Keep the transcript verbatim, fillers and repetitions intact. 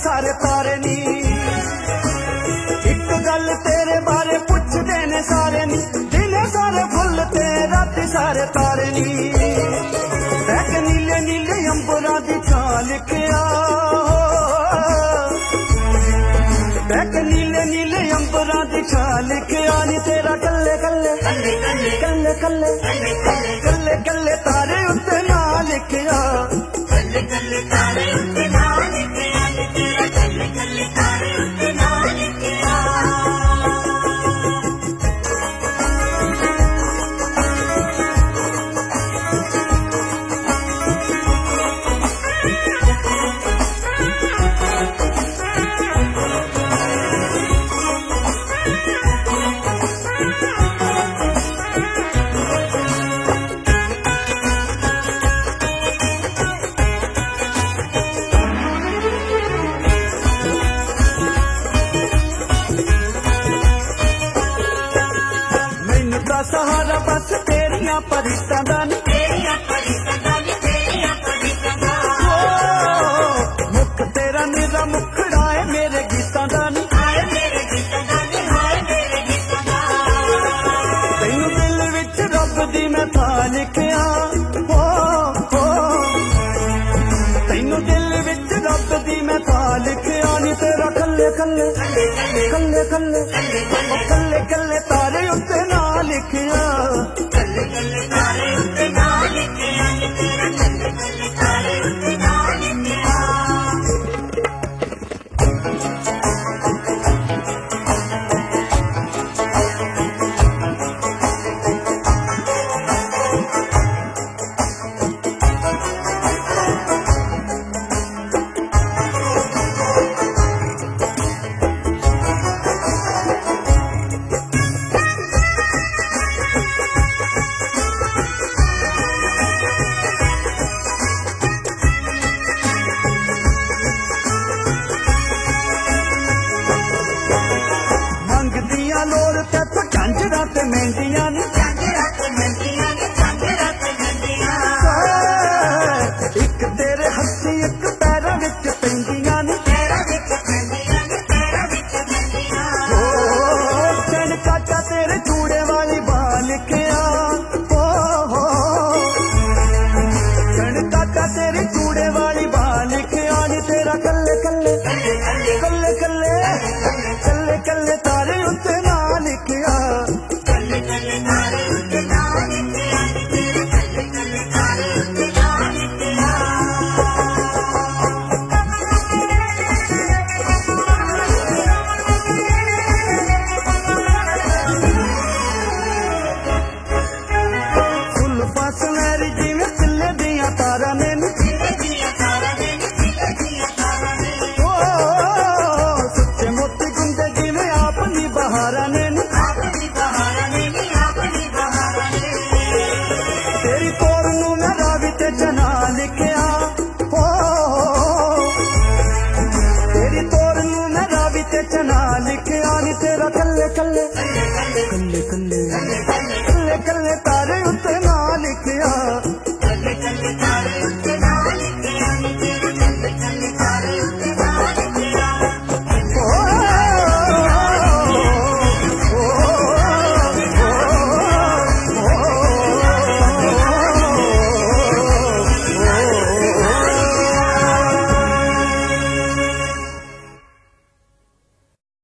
सारे तारे नी। एक गल तेरे बारे पुछदे ने सारे नी, दिने सारे फुल ते राती सारे तारे नी। बैक नीले नीले अंबरा दी छां लिखिया, बैक नीले नीले अंबरा दी छां लिखिया नी। तेरा कल्ले कल्ले कल्ले कल्ले कल्ले कल्ले कल्ले तारे उत्ते ना लिखिया, कल्ले कल्ले तारे उत्ते ना लिखिया, तेरा कल्ले कल्ले तारे उत्ते ना लिखिया। सहारा बस तेरिया परितां दा नी, तेरिया परितां दा नी, तेरिया परितां दा। मुख तेरा निरा मुखड़ा है मेरे गीतां दा नी, हाय मेरे गीतां दा नी, हाय मेरे गीतां दा। तैनू दिल विच रब दी मैं था लिखिया, हो हो तैनू दिल विच रब दी मैं था लिखिया नी। तेरा कल्ले कल्ले कल्ले कल्ले कल्ले कल्ले तारे उत्ते ना लिखिया,